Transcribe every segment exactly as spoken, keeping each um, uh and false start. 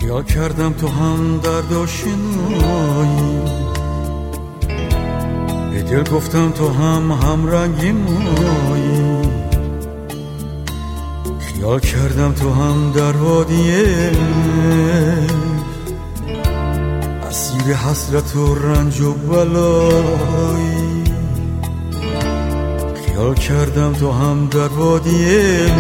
خیال کردم تو هم درد آشنایی، به دل گفتم تو هم همرنگی مایی. خیال کردم تو هم در وادیه اسیر حسرت و رنج و بلایی. خیال کردم تو هم در وادیه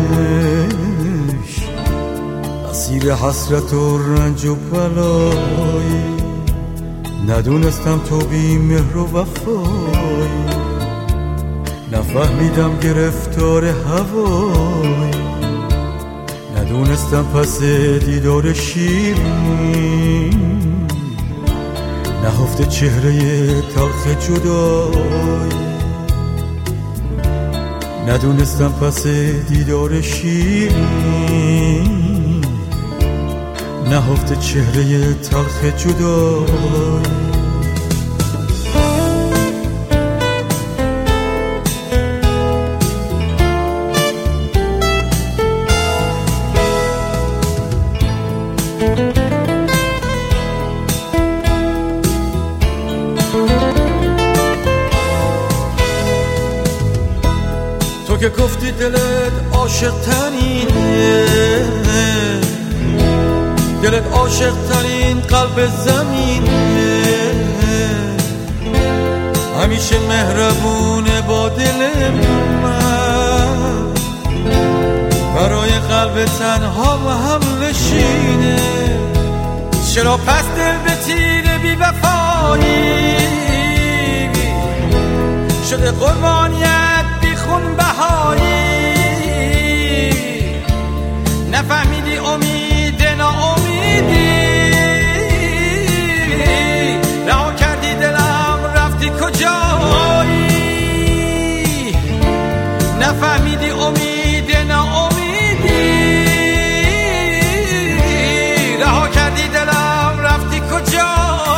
اسیر حسرت و رنج و بلایی. ندونستم تو بی مهر و وفایی، نفهمیدم گرفتار هوایی. ندونستم پس دیدار شیرین نهفته چهره تلخ جدایی. ندونستم پس دیدار شیرین نهفته چهره تلخ جدایی. تو که گفتی دلت عاشق ترینه، دلت عاشق ترین قلب زمینه، همیشه مهربونه با دل من، برای قلب تنها و هم نشینه. چرا پس دل به تیر بی وفایی شده قربانیت بی خون بهایی؟ نفهمیدی امید ناامیدی، رها کردی دلم رفتی کجایی؟ نفهمیدی امید ناامیدی، رها کردی دلم رفتی کجایی؟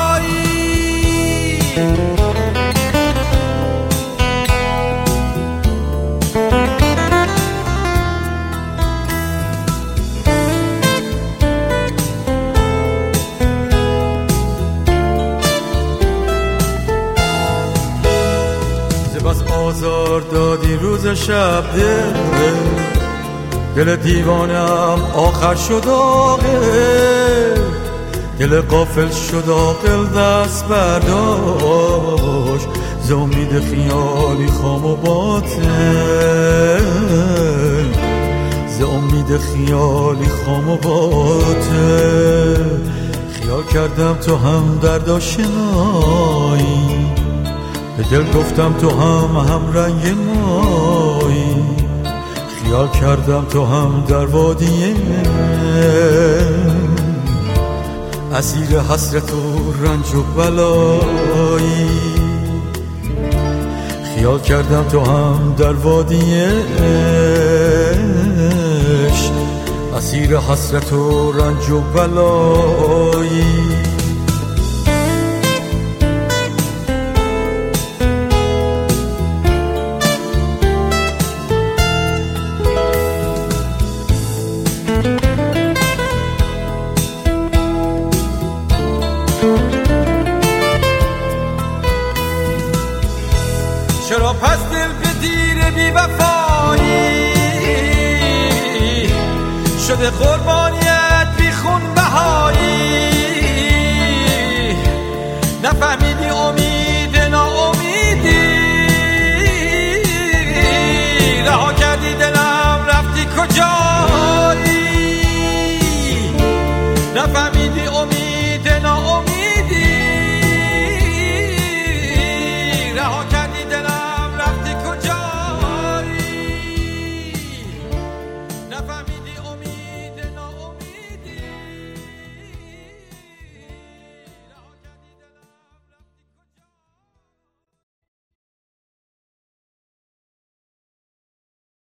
بس آزار دادی روز شب دل، دل دیوانم آخر شد عاقل، دل غافل شد عاقل دست برداشت ز امید خیالی خام و باطل، ز امید خیالی خام و باطل. خیال کردم تو هم درد آشنایی، به دل گفتم تو هم هم رنگ مایی. خیال کردم تو هم در وادیه اسیر حسرت و رنج و بلایی. خیال کردم تو هم در وادیه اسیر حسرت و رنج و بلایی. چرا پس دل به دیر بی وفایی شده قربانی